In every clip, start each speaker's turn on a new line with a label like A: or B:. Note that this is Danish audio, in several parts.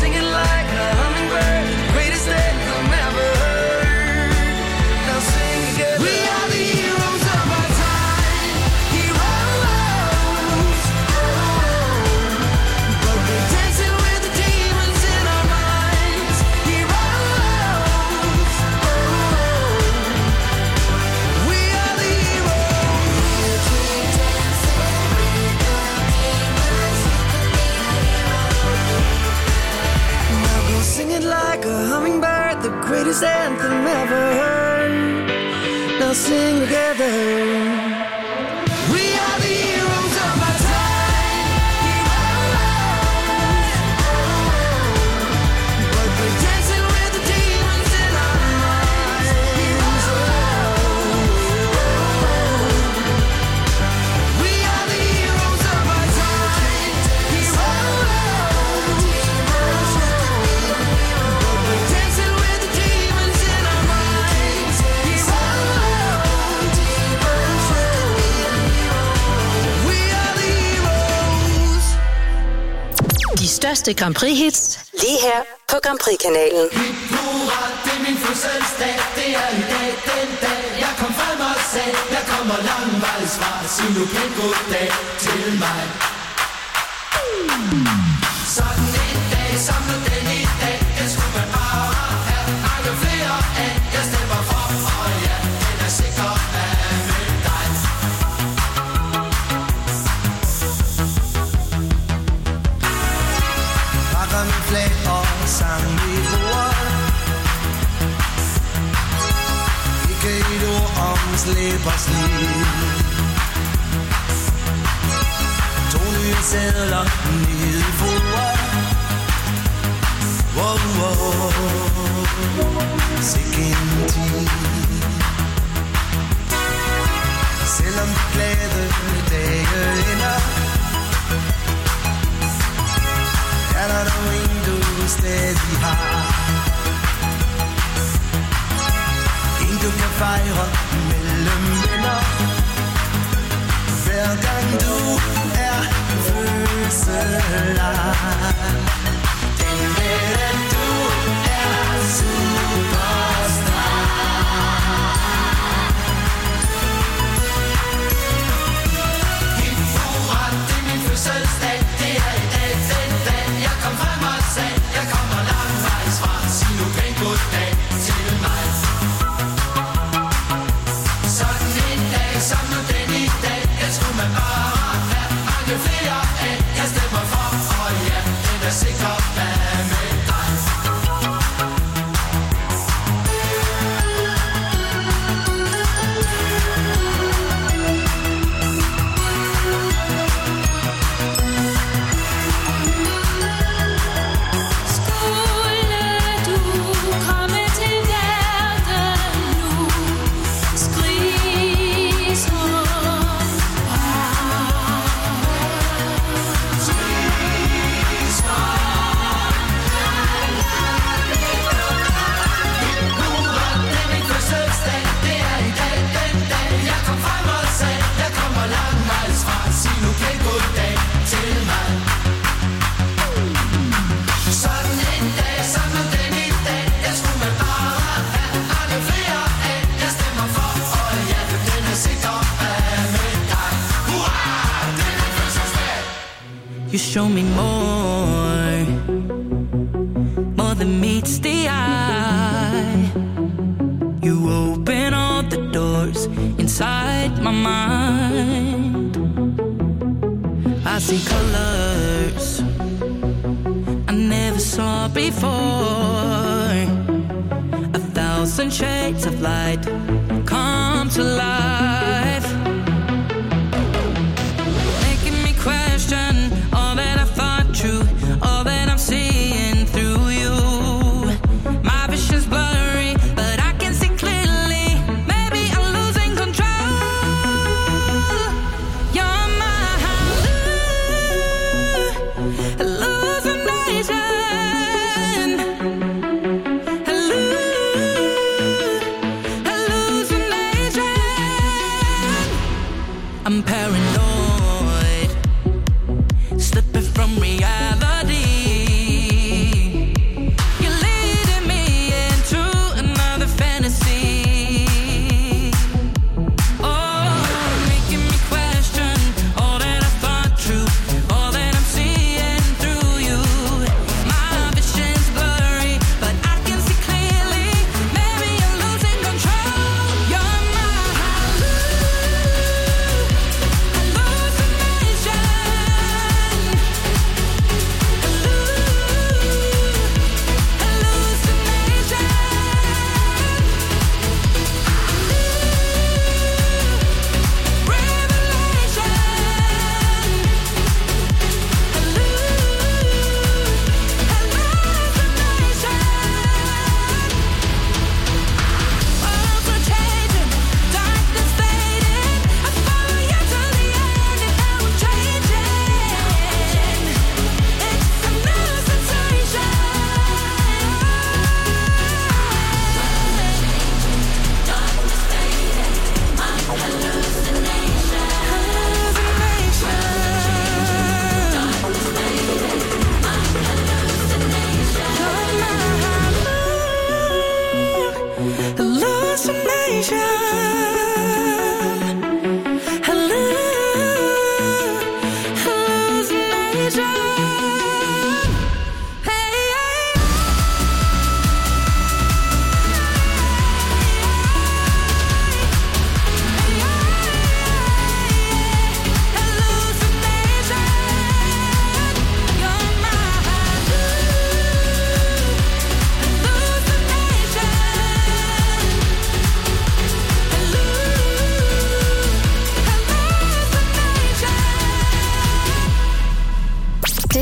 A: singing like a hummingbird, greatest anthem ever heard. Now sing together. We are the heroes of our time, heroes. But we're dancing with the demons in our minds, heroes. We are the heroes. Now go sing it like a hummingbird, the greatest anthem ever heard. Now sing together. We are the heroes of our time, heroes. But we're dancing with the demons in our minds, heroes. We are the heroes of our time, heroes. But we're dancing with the demons in our minds, heroes. We are the heroes.
B: De største Grand Prix-hits, lige her på Grand Prix-kanalen.
A: Hurra, det er min fødselsdag, det er i dag, den dag jeg kom frem og sagde, jeg kommer langvejs fra, sig nu pænt goddag til mig. Sådan en dag, som nu den i dag, det skulle man bare have mange flere af, jeg stemmer for, og ja, den er sikker af med dig. Pakker mit flag og sang i bordet, ikke et ord om slæb og slid. To nye sædler nede i bordet. Wow, wow, sikke en tid. Selvom de glade dage ender, er der dog en du stadig har. En du kan fejre mellem venner, hver gang du er fødselar. Den ved at du er superstar. Hip hurra, det er min fødselsdag, det er i dag, den dag jeg kom frem og sagde, jeg kommer langvejs fra, sig nu pænt goddag til mig. Sådan en dag, som nu den i dag, det skulle man bare have mange flere af, jeg stemmer for, og ja, den er sikker af med dig.
C: Skulle du komme til verden nu, skrig så
A: Hurra, det er min fødselsdag, det er i dag, den dag jeg kom frem og sagde, jeg kommer langvejs fra, sig nu pænt goddag til mig. Sådan en dag, som nu den i dag, det skulle man bare have mange flere af, jeg stemmer for, og ja, den er sikker af med dig. Hurra, det er min fødselsdag.
D: You show me more than meets the eye. You open all the doors inside my mind. I see colors I never saw before. 1,000 shades of light come to life, making me question all that I thought true, all that I'm seeing through you. My vision's blurry, but I can see clearly. Maybe I'm losing control. You're my hallucination. Hallucination.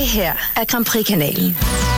B: her er Grand Prix-kanalen.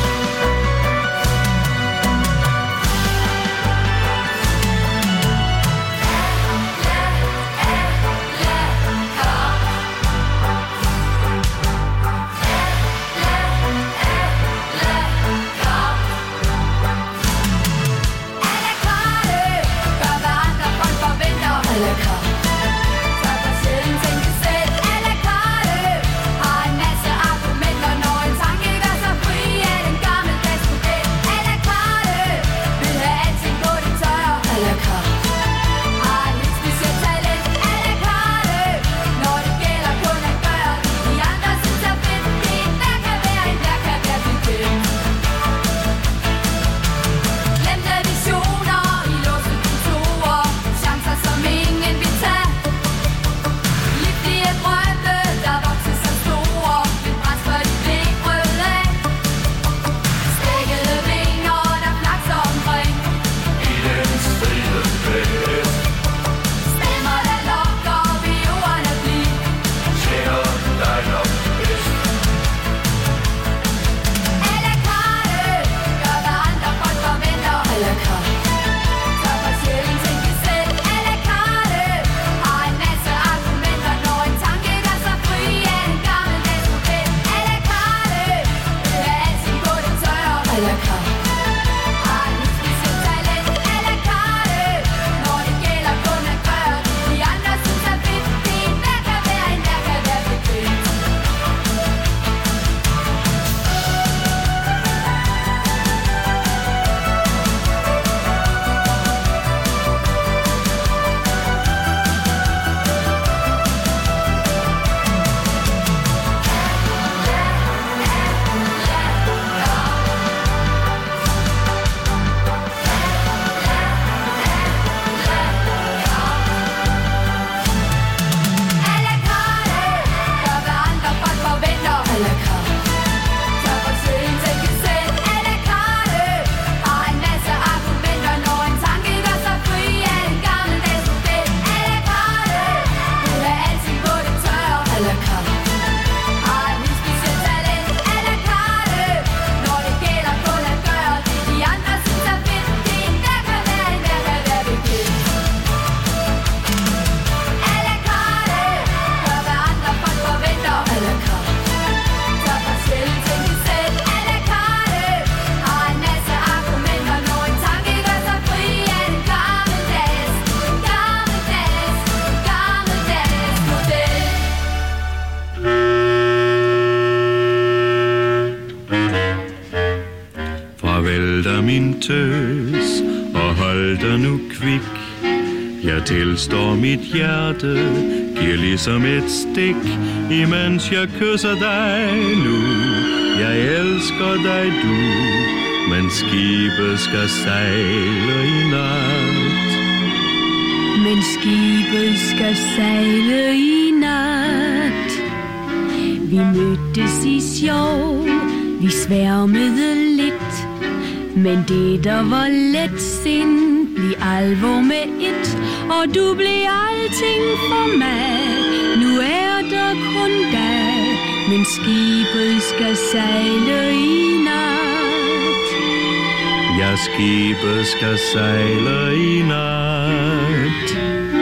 E: min tøs, og hold dig nu kvik. Jeg tilstår mit hjerte, giver ligesom et stik, imens jeg kysser dig nu. Jeg elsker dig du, men skibet skal sejle i nat.
C: Men skibet skal sejle i nat. Vi mødtes i sjov, vi sværmede lidt, men det der var let sind, blev alvor med et, og du blev alting for mig. Nu er der kun dig, men skibet skal sejle i nat.
E: Ja, skibet skal sejle i nat.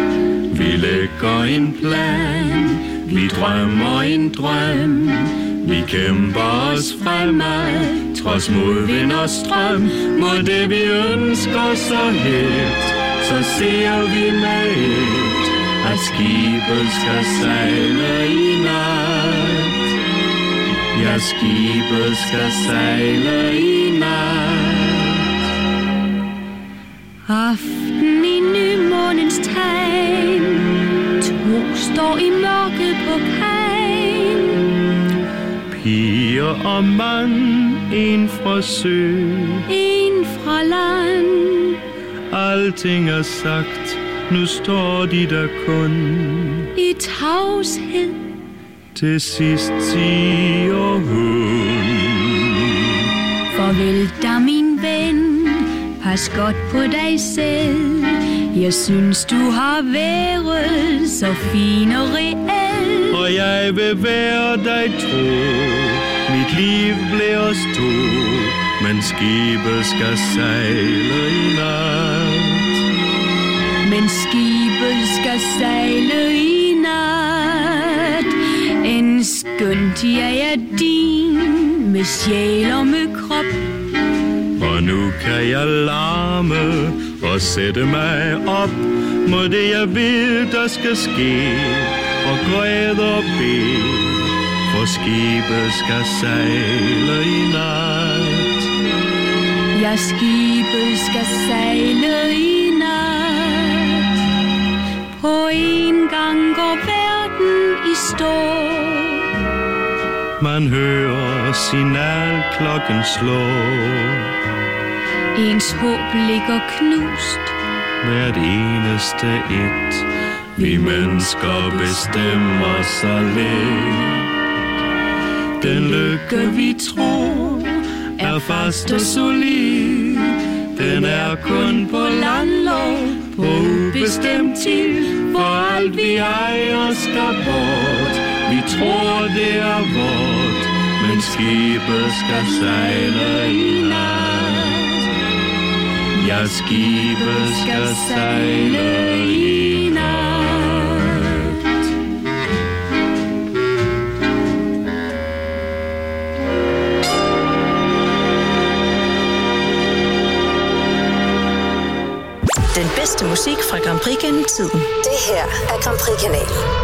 E: Vi lægger en plan, vi drømmer en drøm. Vi kæmper os fremad, trods modvind og strøm. Mod det vi ønsker så helt, så ser vi med et, at skibet skal sejle i nat. Ja, skibet skal sejle i nat.
C: Aften i nymånens tegn, to står i mørket på kajen.
E: Piger og mand, en fra sø,
C: en fra land.
E: Alting er sagt, nu står de der kun
C: i tavshed.
E: Til sidst siger hun:
C: Farvel da min ven, pas godt på dig selv. Jeg synes du har været så fin og reel,
E: og jeg vil være dig tro. mit liv blev os to, men skibet skal sejle i nat.
C: Men skibet skal sejle i nat. En skønt jeg er din, med sjæl og med krop.
E: Og nu kan jeg larme og sætte mig op mod det jeg ved der skal ske, og græde og bede, for skibet skal sejle i nat.
C: Ja, skibet skal sejle i nat. På en gang går verden i stå.
E: Man hører signalklokken slå.
C: Ens håb ligger knust.
E: Hvert eneste et. Vi mennesker bestemmer så let. Den lykke vi tror er fast og solid. Den er kun på landlov, på ubestemt tid. For alt vi ejer skal bort. Vi tror det er vort, men skibet skal sejle i nat. Ja, skibet skal sejle i nat.
B: Den bedste musik fra Grand Prix gennem tiden. Det her er Grand Prix-kanalen.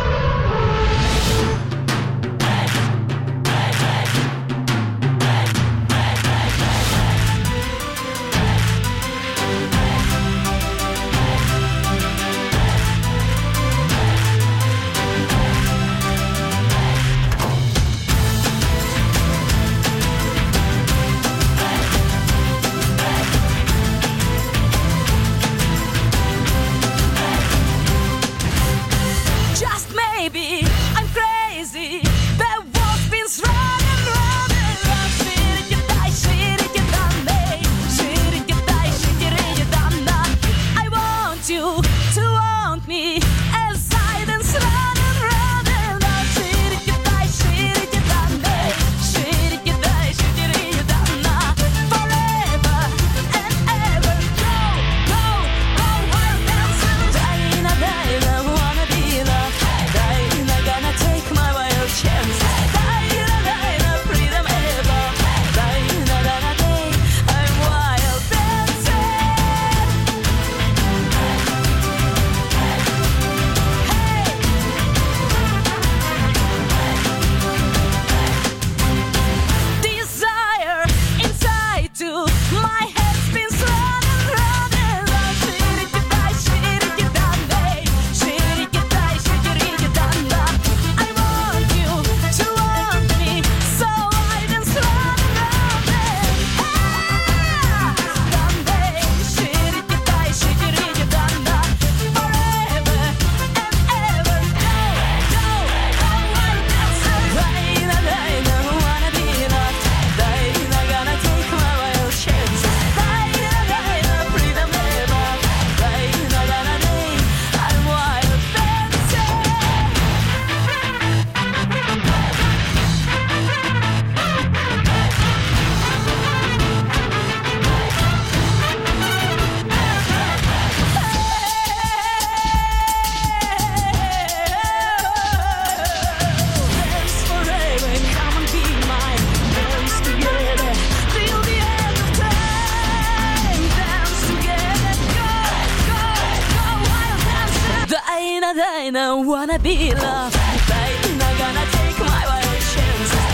F: Wanna be loved. I'm not gonna take my wild chances.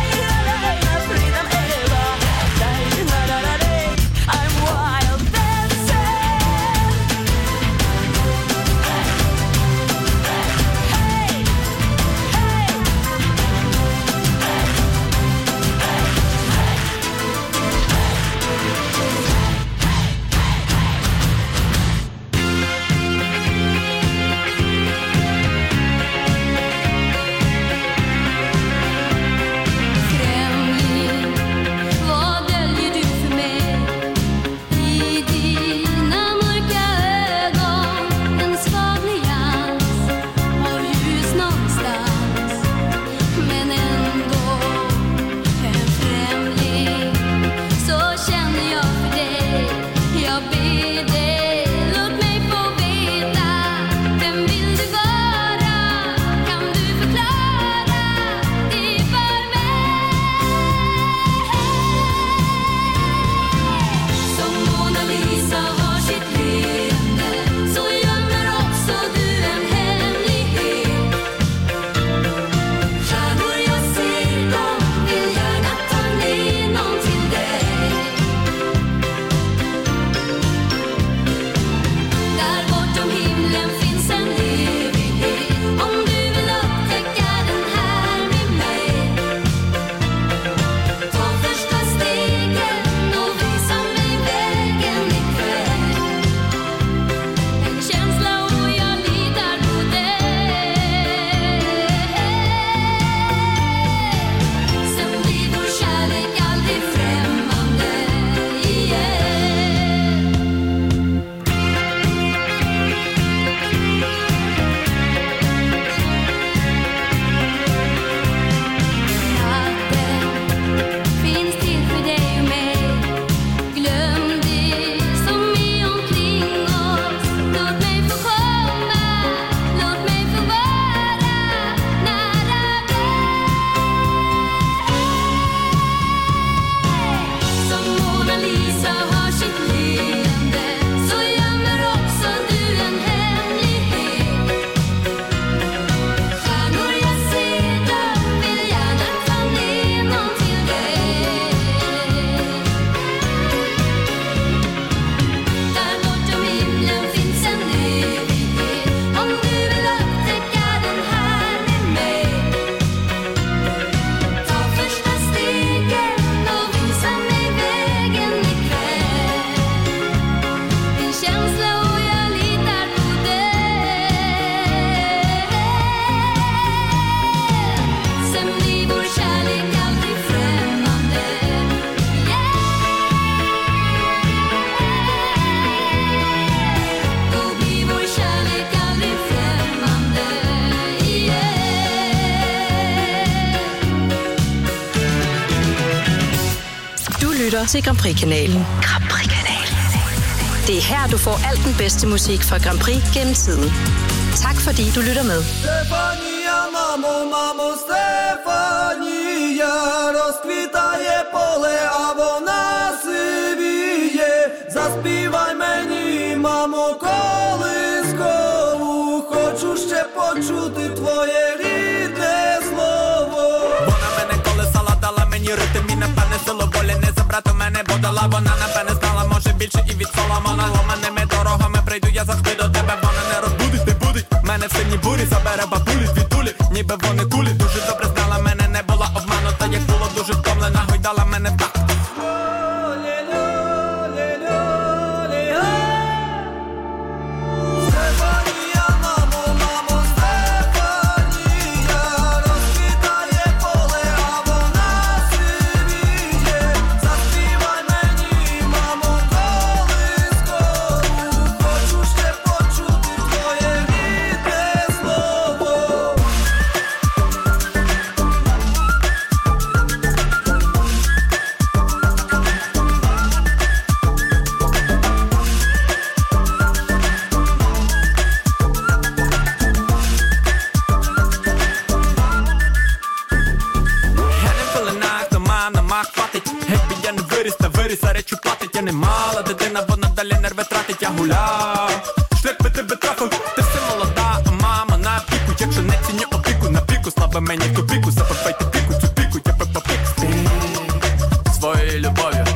F: Freedom ever. I'm wild dancing. Hey, hey.
B: lytter til Grand Prix-kanalen. Grand Prix-kanalen. Det er her, du får alt den bedste musik fra Grand Prix gennem tiden. Tak fordi du lytter med.
A: Стефанія, мамо, Стефанія, розквітає поле, а вона сивіє. Заспівай мені, мамо, колискову, хочу ще почути твоє рідне слово.
G: Вона мене колесала, дала мені ритм і напевне силу волі не забрати мене, бо дала вона напевне знала, може більше і від Соломона. Ломаними дорогами прийду я завжди до тебе, вона не розбудить, не будить мене в сильній бурі, забере бабулі звідтулі, ніби вони кулі. Дуже добре знала мене, не була обманута, як було дуже втомлена, гойдала мене в такт. Я не мала дитина, вона далі нерви тратить, я гуляв. Шлях би тебе трафив, ти все молода, а мама на піку. Якщо не ціню опіку, на піку, слава мені в тупіку. Запивайте піку, цю піку, я пепа пік стій своєю любов'ю.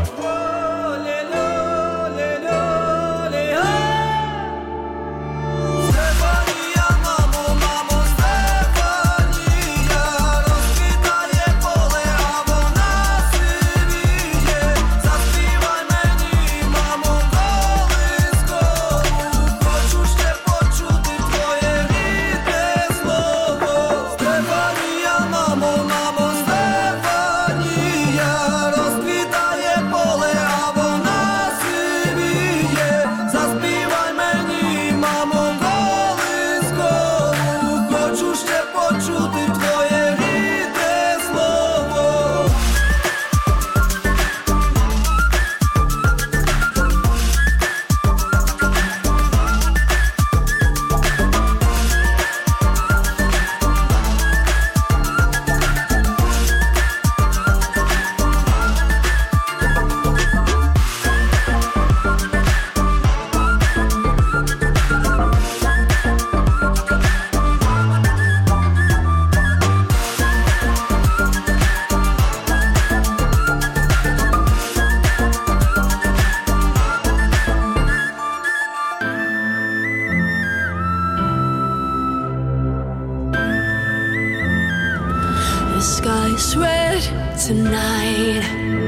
F: Tonight,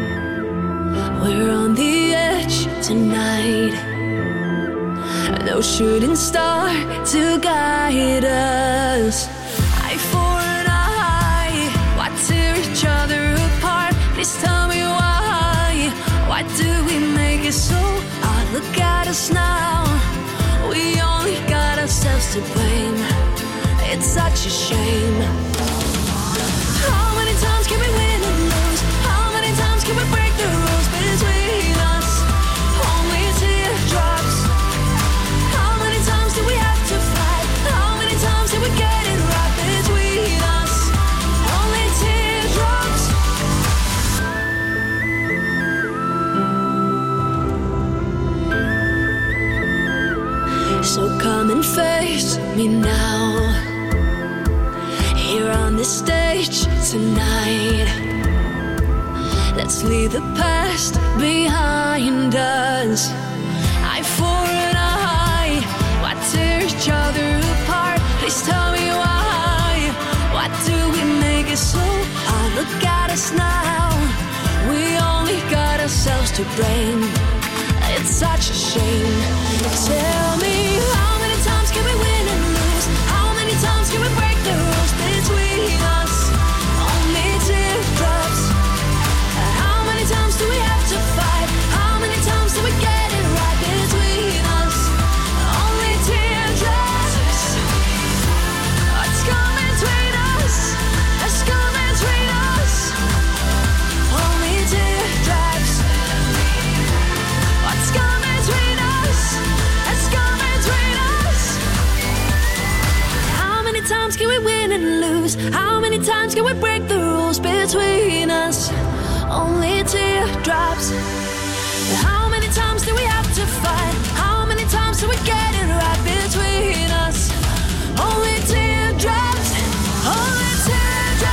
F: we're on the edge tonight. No shooting star to guide us. Eye for an eye, why tear each other apart? Please tell me why. Why do we make it so hard? Look at us now. We only got ourselves to blame. It's such a shame. How many times can we win and lose? How many times can we break the rules between us? Only teardrops. How many times do we have to fight? How many times did we get it right between us? Only teardrops. So come and face me now, here on this stage tonight. Let's leave the past behind us. Eye for an eye, why tear each other apart? Please tell me why. Why do we make it so hard? Look at us now. We only got ourselves to blame. It's such a shame. Tell me, how many times can we win and lose? How many times can we break the rules between us? Only teardrops. How many times do we have to fight? How many times do we get it right between us? Only teardrops. What's coming between us? What's coming between us? Only teardrops. lose? How many times can we break the rules between us? Only teardrops. How many times do we have to fight? How many times do we get it right between us? Only teardrops. Only teardrops.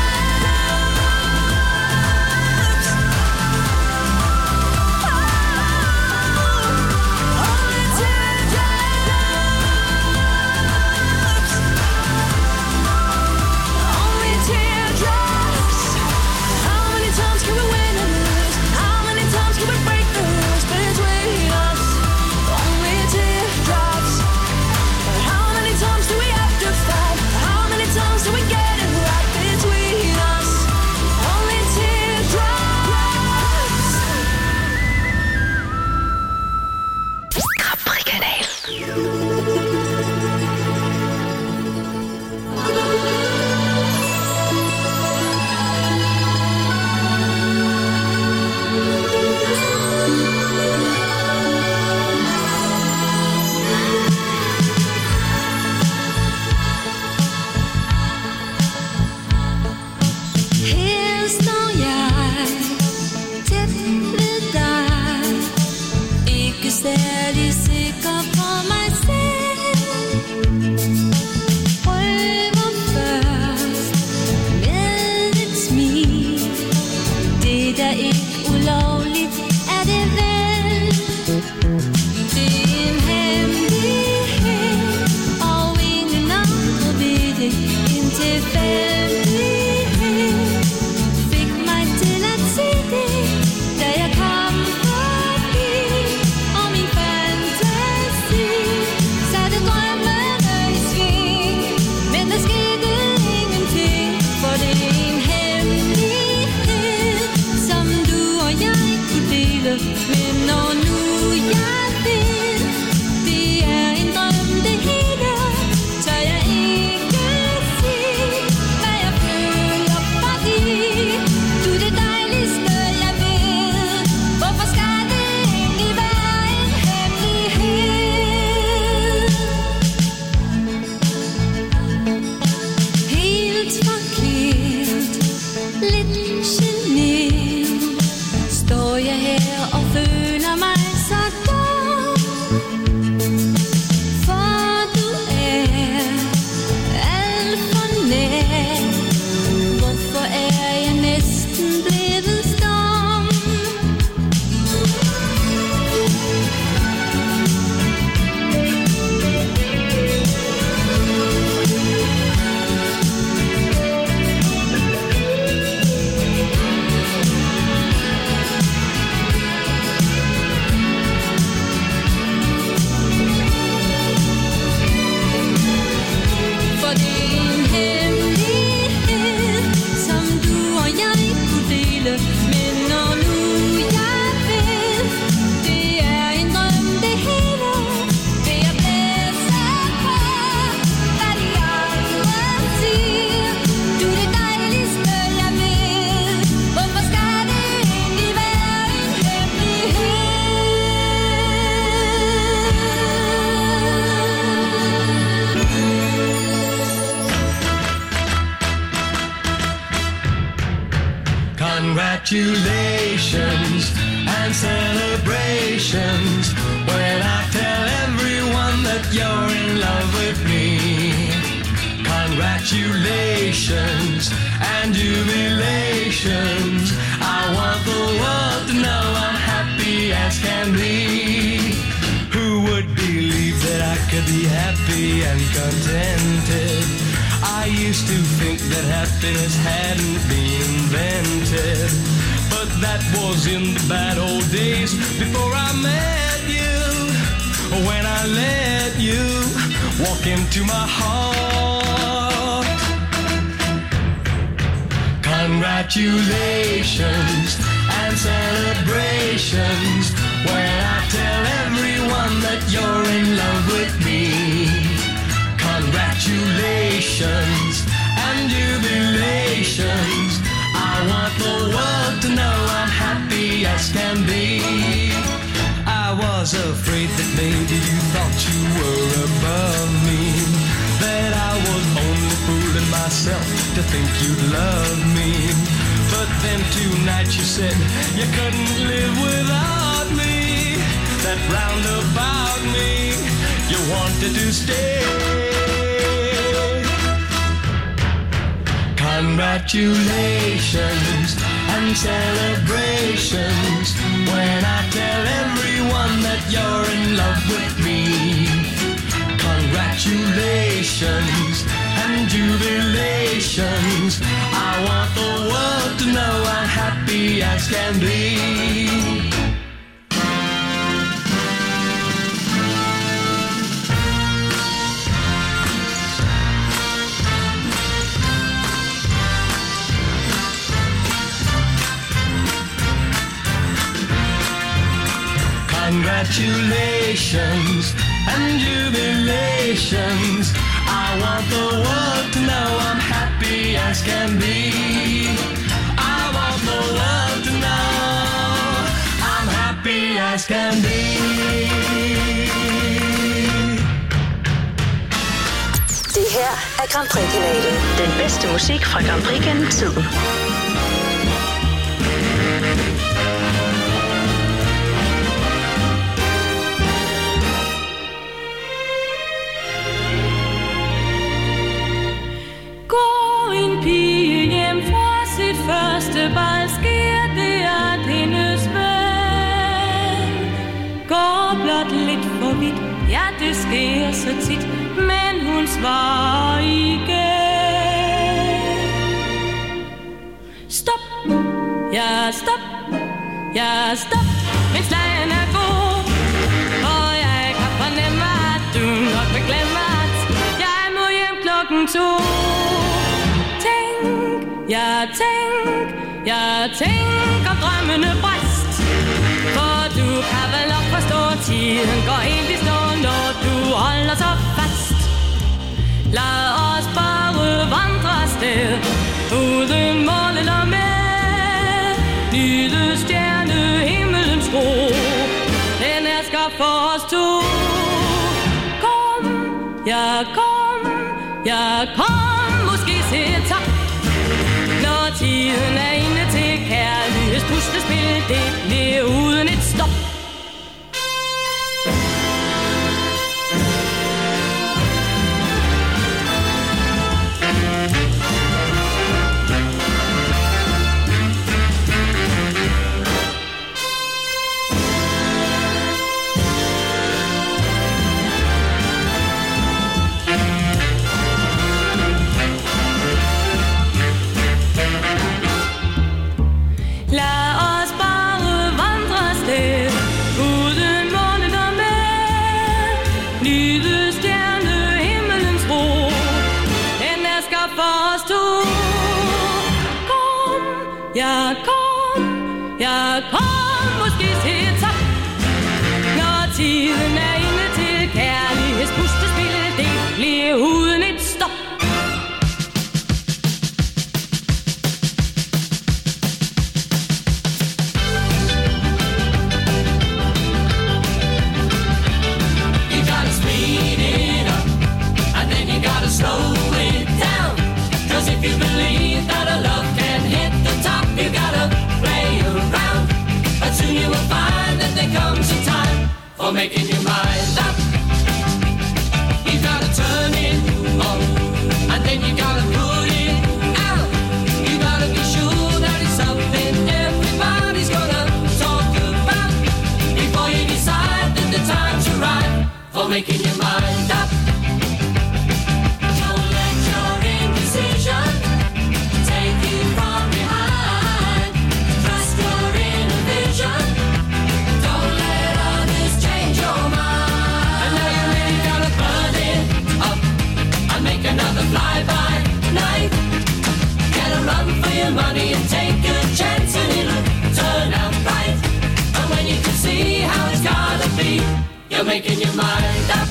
A: Congratulations and celebrations when I tell everyone that you're in love with me. Congratulations and jubilations. I want the world to know I'm happy as can be. Who would believe that I could be happy and contented? I used to think that happiness hadn't been invented, but that was in the bad old days before I met you. When I let you walk into my heart. Congratulations and celebrations when I tell everyone that you're in love with me. Congratulations and jubilations. I want the world to know I'm happy as can be. I was afraid that maybe you thought you were above me, that I was only fooling myself
H: myself to think you'd love me. But then tonight you said you couldn't live without me. That roundabout me, you wanted to stay. Congratulations and celebrations when I tell everyone that you're in love with me. Congratulations and jubilations. I want the world to know I'm happy as can be. Congratulations and jubilations. I want the world to know I'm happy as can be. I want the world to know I'm happy as can be.
B: Det her er Grand Prix-kanalen. Den bedste musik fra Grand Prix gennem tiden.
C: Første bal sker det, at hendes ven går blot lidt for vidt. Ja, det sker så tit, men hun svarer igen. Stop, ja stop, ja stop, min slagen er god. Og jeg kan fornemme, at du nok vil glemme, at jeg må hjem 2:00. Jeg tænker drømmene bræst. For du kan vel nok forstå, tiden går helt i stå, når du holder så fast. Lad os bare vandre afsted, uden mål eller med. Nyde stjerne himmelens ro, den her skal for os to. Kom, måske se tak. Når tiden er inde til kærlighedspustespil, det bliver uden et stop. Kom, måske se tak. Når tiden er inde til kærlighedspustespil, det bliver uden et stop. You gotta speed it up, and then you gotta slow it down. 'Cause if you believe that a love can hit the top, you gotta play around. But soon you will find that there comes a time for making your mind up. You gotta turn it on, and then you gotta put it out. You gotta be sure that it's something everybody's gonna talk about before you decide that the time's right for making your mind up. Don't let your indecision take you from behind. Trust your inner vision. Don't let others change your mind. And now you really gotta burn it up and make another fly-by night. Get a run for your money and take a chance, and it'll turn out right. And when you can see how it's gotta be, you're making your mind up.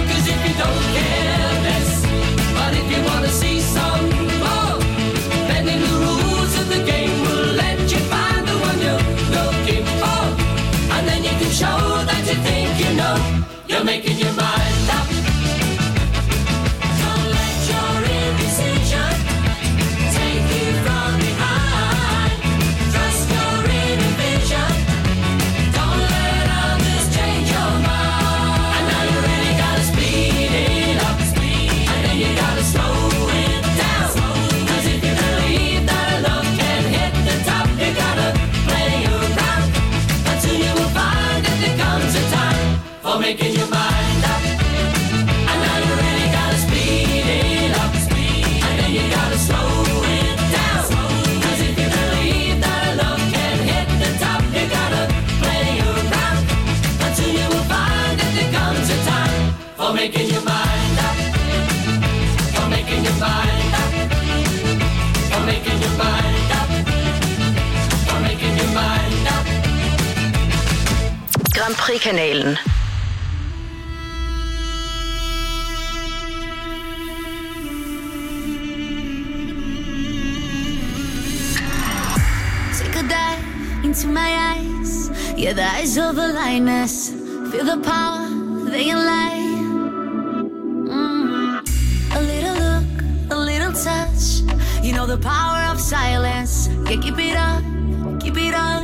C: Don't care less, but if you wanna see some more, then
A: You're making your mind up. Don't let your indecision take you from behind. Trust your inner vision. Don't let others change your mind. And now you really gotta speed it up, and then you gotta slow it down. Cause if you believe that love can hit the top, you gotta play around until you will find that there comes a time for making your mind up. And now you really gotta speed it up, and then you gotta slow it down. Cause if you believe that love can hit the top, you gotta play around until you will find that there comes a time for making your mind up. For making your mind up. For making your mind up. For making your mind up.
B: Grand Prix-kanalen.
F: Take a dive into my eyes. Yeah, the eyes of a lioness. Feel the power, they can lie. A little look, a little touch. You know the power of silence. Yeah, keep it up, keep it up.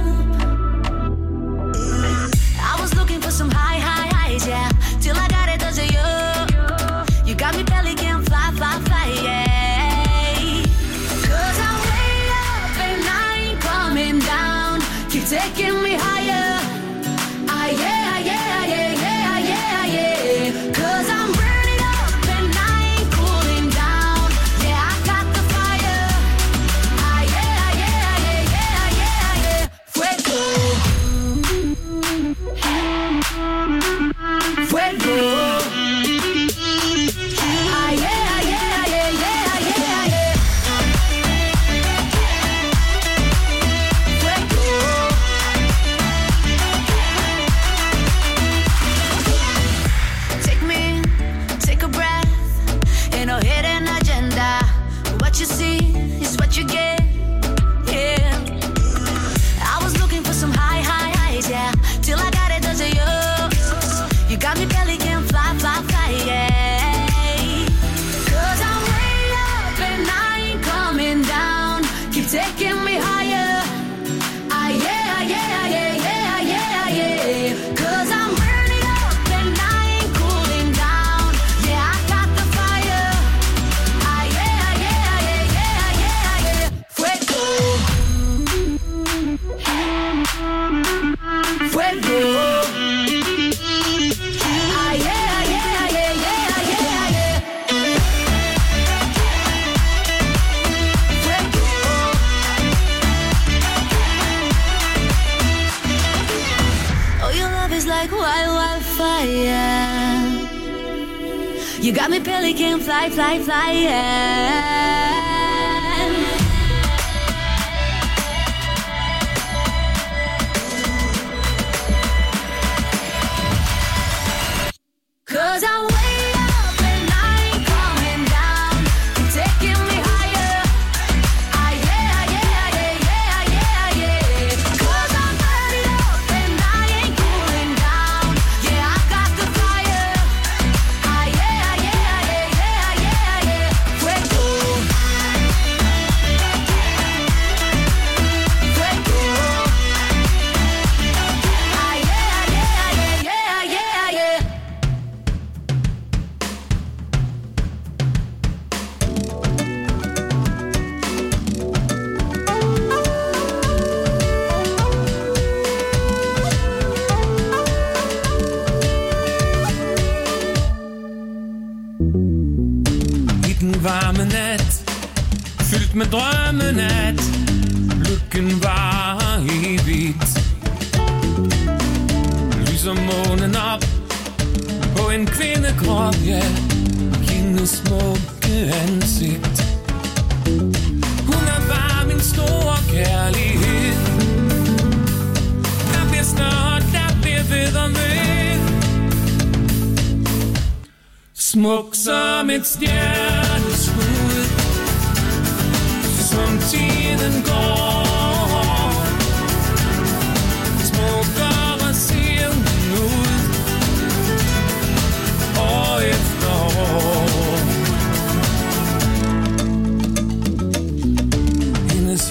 F: I was looking for some high highs, yeah. Till I got it, does it you? You got me belly can fly, yeah. Cause I'm way up and I ain't coming down. Keep taking me higher. Ah, yeah, yeah, yeah, yeah, yeah, yeah. Cause I'm burning up and I ain't cooling down. Yeah, I got the fire. Ah, yeah, yeah, yeah, yeah, yeah, yeah. Fuego. Fuego. Ah, yeah, yeah, yeah, yeah, yeah, yeah. Fuego. Take me in, take a breath. Ain't no hidden agenda. What you see is what you get. Yeah. I was looking for some high highs, yeah. Till I got it, does it you? You got me belly can fly, yeah. Cause I'm way up and I ain't coming down. Keep taking me higher. Ah, yeah, yeah, yeah, yeah, yeah, yeah. Cause I'm burning up and I ain't cooling down. Yeah, I got the fire. Ah, yeah, yeah, yeah, yeah, yeah, yeah. Fuego. Fuego. Ah, yeah, yeah, yeah, yeah, yeah, yeah. Fuego. Oh, your love is like wildfire. You got me pelican fly, yeah. Cause I'm way up and I ain't coming down. You're taking me higher. Ah, yeah, yeah, yeah, yeah, yeah, yeah. Cause I'm burning up and I ain't cooling down. Yeah, I got the fire. Ah, yeah, yeah, yeah, yeah, yeah, yeah. Fuego. Fuego. Ah, yeah, yeah, yeah, yeah, yeah, yeah.
I: I den varme nat, fyldt med drømmenat, lykken var evigt. Lyser månen op på en kvindekrop, ja, hendes smukke ansigt. Hun er bare min store kærlighed. Der bliver snart, der bliver ved og ved. Smuk som et stjerneskud, som tiden går. Smukkere ser hun ud.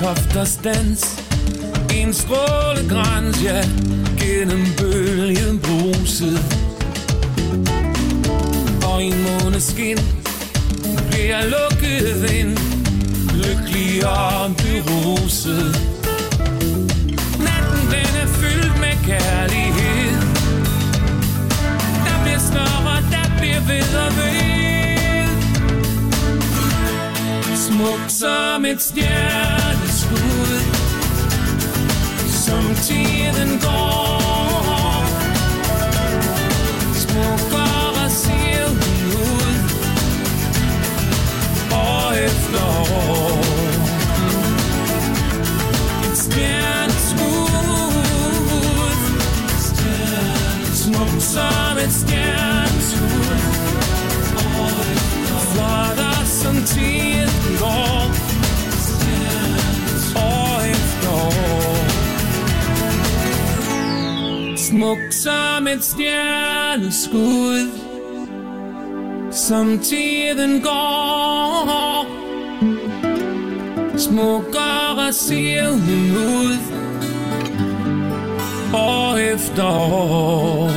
I: helikopters dans. En strålegrans, ja, gennem bølgen bruset. Og i måneskin bliver jeg lukket ind, lykkelig og beruset. Natten den er fyldt med kærlighed. Der bliver større, der bliver ved og ved. Smuk som et stjerneskud, som tiden går. Smukkere ser hun ud, år efter år. Et stjerneskud, smuk som et stjerneskud, flottere som tiden går, år efter år. Smuk som et stjerneskud, som tiden går. Smukkere ser hun ud, år efter år.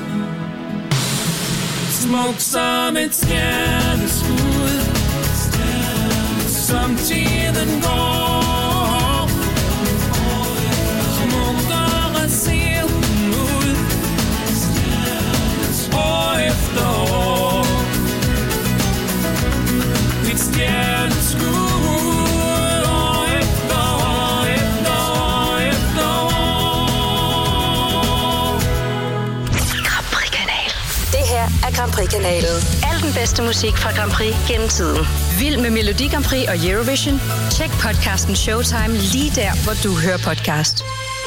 I: Smuk som et stjerneskud, som tiden går. Smukkere ser hun ud, år efter år. Et stjerneskud, år efter år, efter år, efter år.
B: Grand Prix-kanal. Det her er Grand Prix-kanalen. Al den bedste musik fra Grand Prix gennem tiden. Vild med Melodi Grand Prix og Eurovision? Tjek podcasten Showtime lige der, hvor du hører podcast.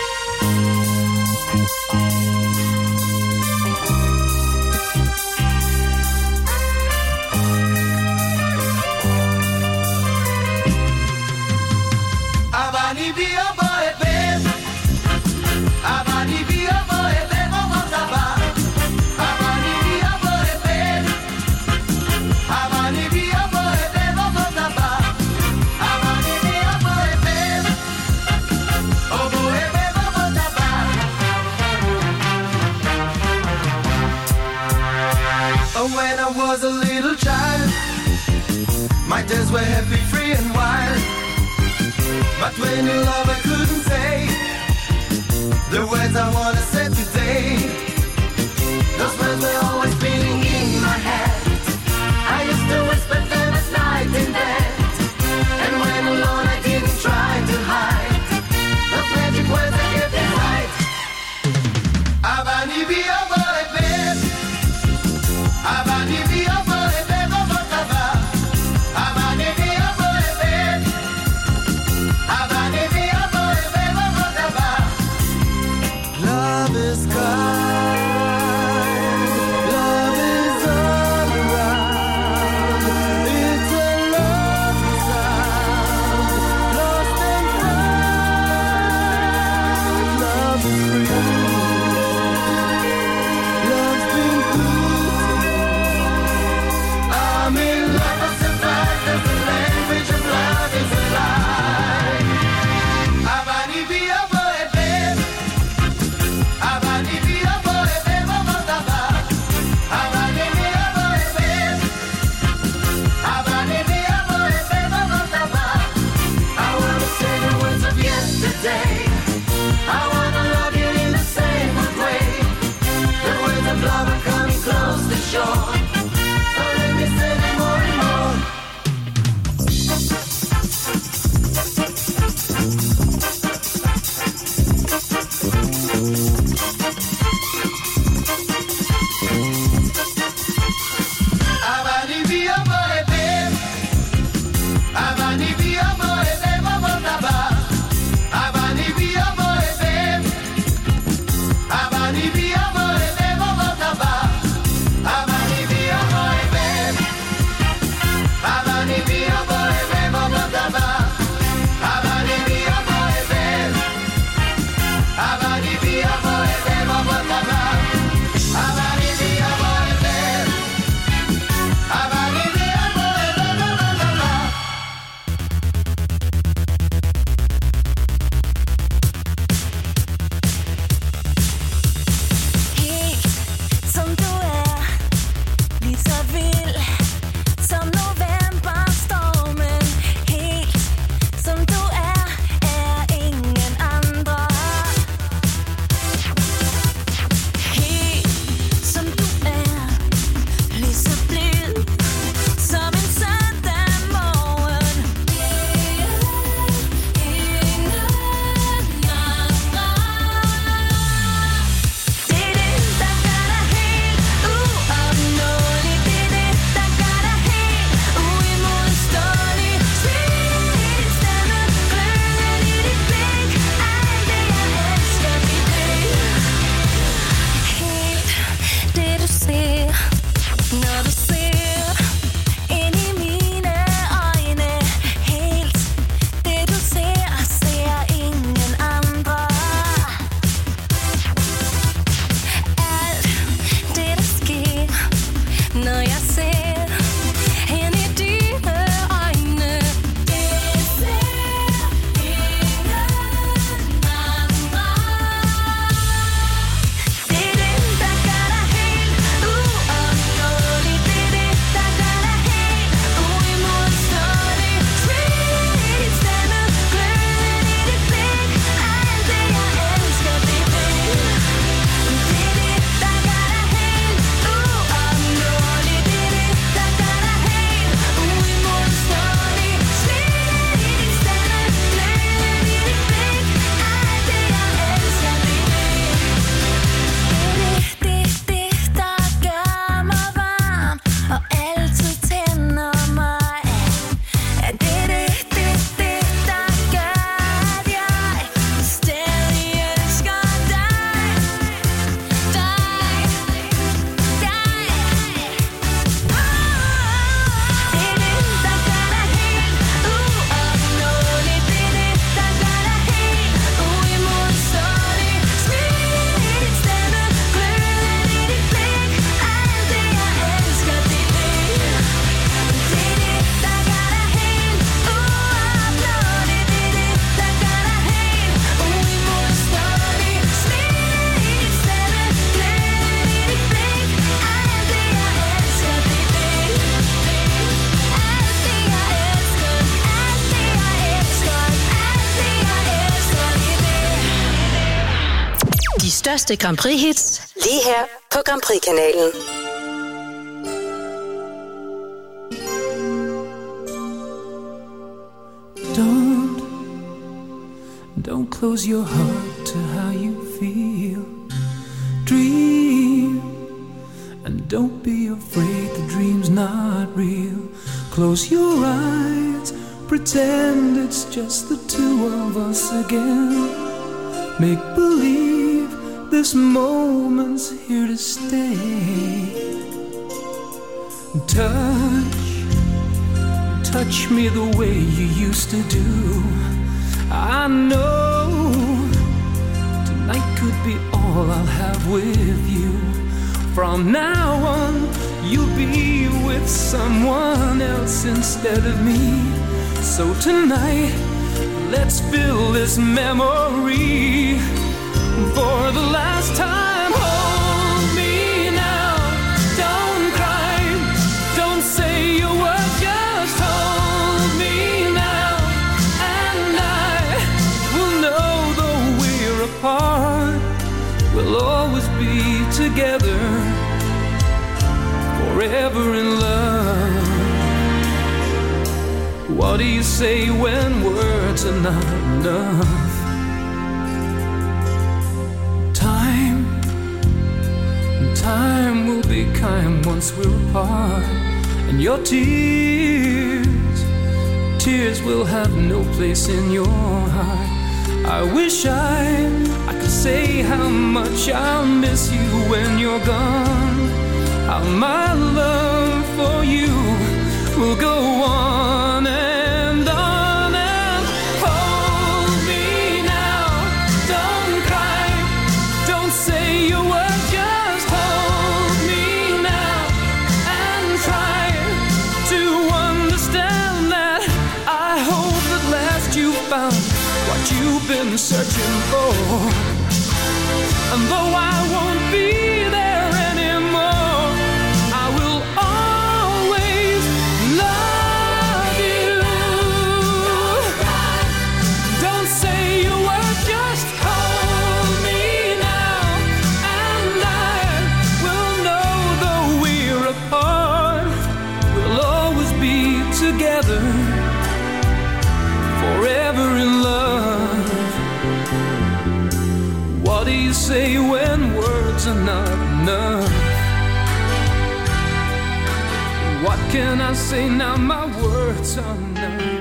A: When I was a little child, my days were happy, free and wild. But when in love I couldn't say the words I wanna say today. Those words were always beating in my head. I used to whisper them at night in bed, and when alone I didn't try to hide those magic words I kept inside. Abani bi abore babe, abani bi abore babe, abotaba. Abani bi abore babe, abani bi abore babe, abotaba. Love
B: største Grand Prix-hits, lige her på Grand Prix-kanalen.
J: Don't close your heart to how you feel. Dream, and don't be afraid the dream's not real. Close your eyes, pretend it's just the two of us again. Make believe this moment's here to stay. Touch me the way you used to do. I know tonight could be all I'll have with you. From now on, you'll be with someone else instead of me. So tonight, let's fill this memory for the last time. Hold me now, don't cry, don't say a word, just hold me now. And I will know though we're apart, we'll always be together, forever in love. What do you say when words are not enough? Time will be kind once we're apart. And your tears will have no place in your heart. I wish I could say how much I'll miss you when you're gone. How my love for you will go on and on and hold me now. Don't cry, don't say a word, just hold me now and try to understand that I hope at last you found what you've been searching for. And though I won't be there anymore, I will always love you. Don't say a word, just hold me now, and I will know though we're apart, we'll always be together, forever in love. What do you say when words are not enough? What can I say now? My words are not.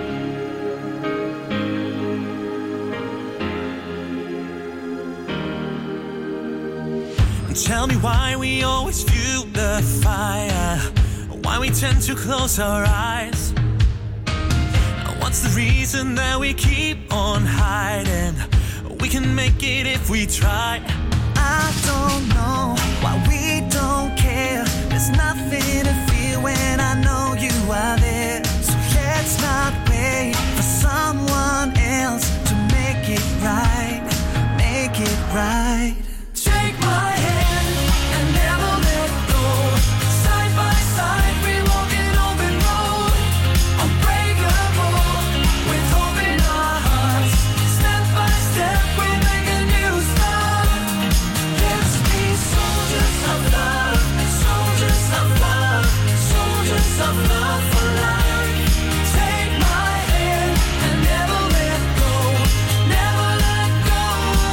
K: Tell me why we always fuel the fire, why we tend to close our eyes. What's the reason that we keep on hiding? We can make it if we try.
L: I don't know why we don't care. There's nothing to feel when I know you are there. So let's not wait for someone else to make it right. Make it right.
A: Take my hand and never let go. Side by side we walk an open road. Unbreakable with hope in our hearts. Step by step we make a new start. Let's be soldiers of love, soldiers of love, soldiers of love for life. Take my hand and never let go, never let go.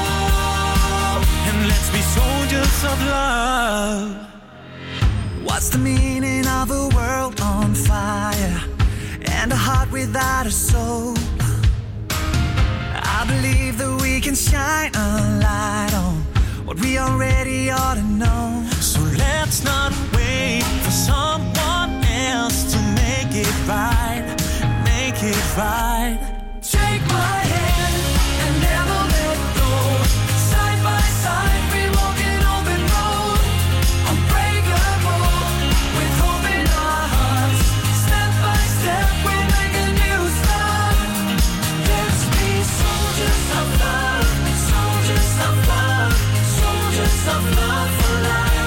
K: And let's be soldiers of love.
L: What's the meaning of a world on fire and a heart without a soul? I believe that we can shine a light on what we already ought to know.
K: So let's not wait for someone else to make it right. Make it right.
A: Take my hand and never let go. Side by side we walk an open road. Unbreakable with hope in our hearts. Step by step we make a new start. Let's be soldiers of love, soldiers of love, soldiers of love for life.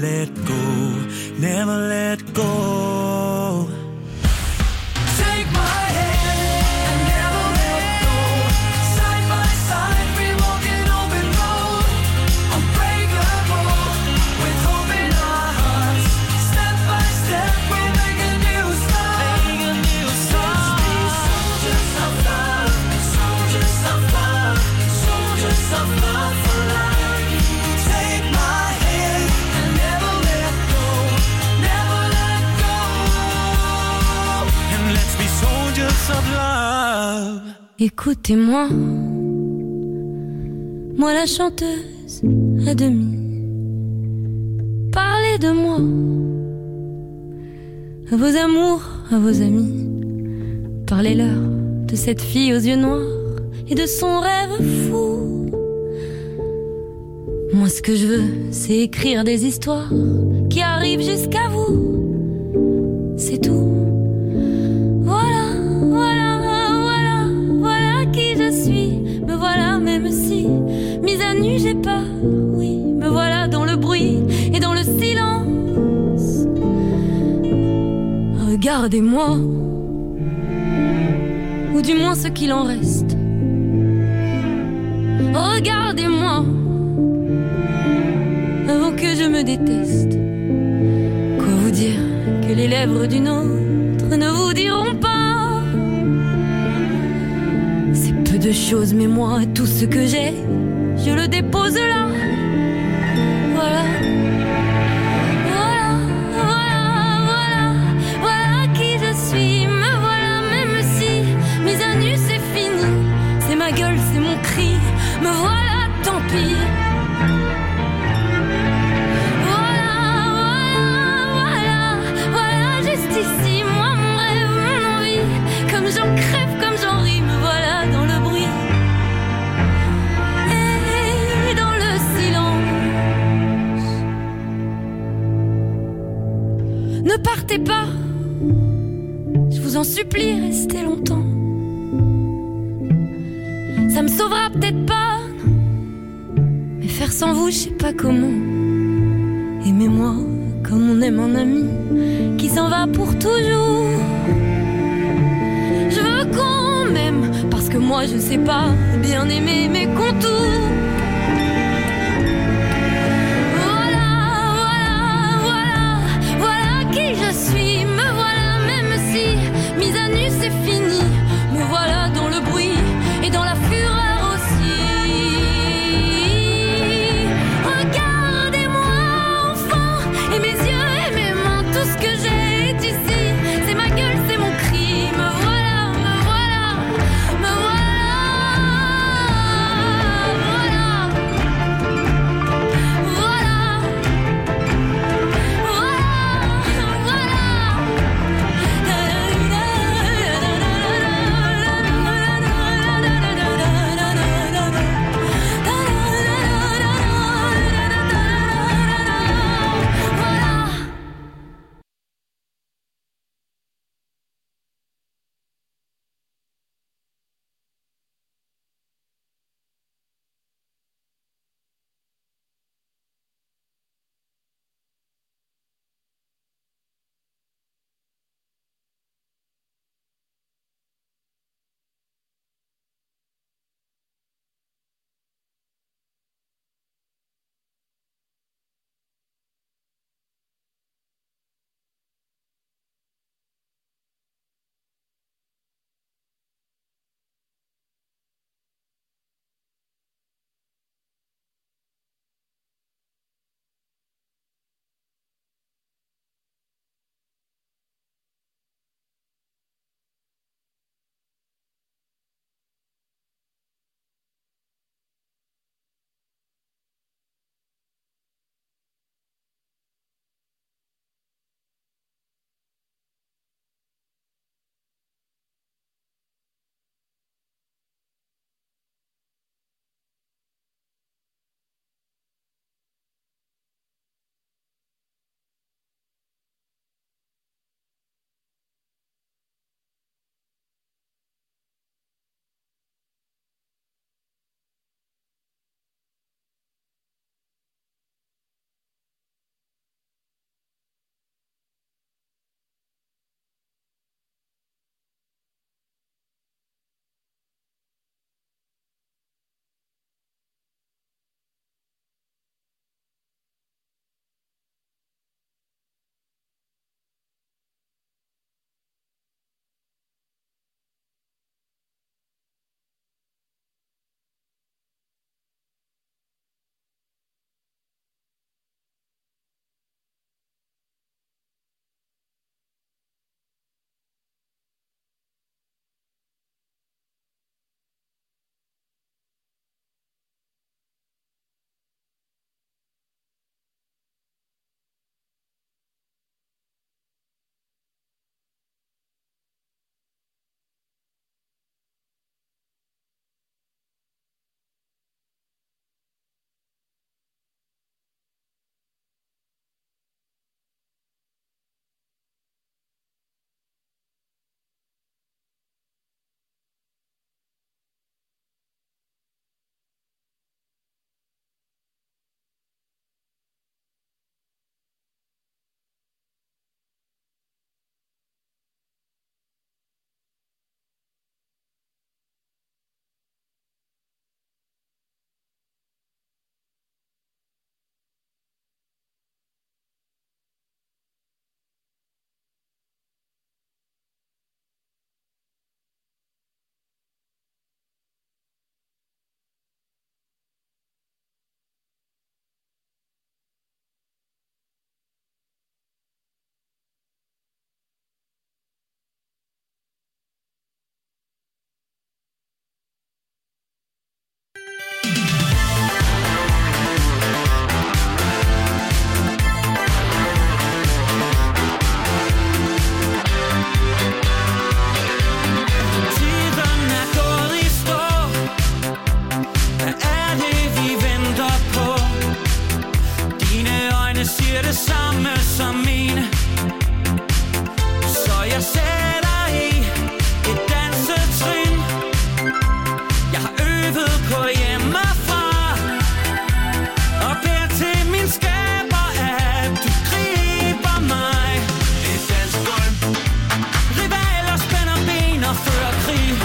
K: let go, never let go.
A: Take my hand and never let go. Side by side we walk an open road. Unbreakable with hope in our hearts. Step by step we make a new start. Let's be soldiers of love, soldiers of love, soldiers of love for life. Take my hand and never let go, never let go.
K: And let's be soldiers of love.
F: Écoutez-moi, moi la chanteuse à demi. Parlez de moi, à vos amours, à vos amis. Parlez-leur de cette fille aux yeux noirs et de son rêve fou. Moi ce que je veux, c'est écrire des histoires qui arrivent jusqu'à vous. C'est tout. Voilà, voilà, voilà, voilà qui je suis. Me voilà même si, mise à nu j'ai peur. Oui, me voilà dans le bruit et dans le silence. Regardez-moi, ou du moins ce qu'il en reste. Regardez-moi, avant que je me déteste. Quoi vous dire que les lèvres d'une autre ne vous diront pas? C'est peu de choses, mais moi, tout ce que j'ai, je le dépose là. Voilà. Voilà, voilà, voilà, voilà qui je suis. Me voilà même si, mise à nu c'est fini. C'est ma gueule, c'est mon cri. Me voilà, tant pis. Ici, moi, mon rêve, mon envie. Comme j'en crève, comme j'en ris. Me voilà dans le bruit et dans le silence. Ne partez pas, je vous en supplie, restez longtemps. Ça me sauvera peut-être pas, mais faire sans vous, je sais pas comment. Aimez-moi comme on aime un ami qui s'en va pour toujours. Je veux qu'on m'aime parce que moi je sais pas bien aimer mes contours. Voilà, voilà, voilà, voilà qui je suis. Me voilà même si, mise à nu c'est fini. Me voilà dans le bruit et dans la fureur aussi. Regardez-moi enfant, et mes yeux et mes mains, tout ce que j'ai est ici. C'est ma gueule, c'est mon cri. Me voilà, me voilà, me voilà. Voilà, voilà, voilà, voilà.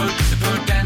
M: put down.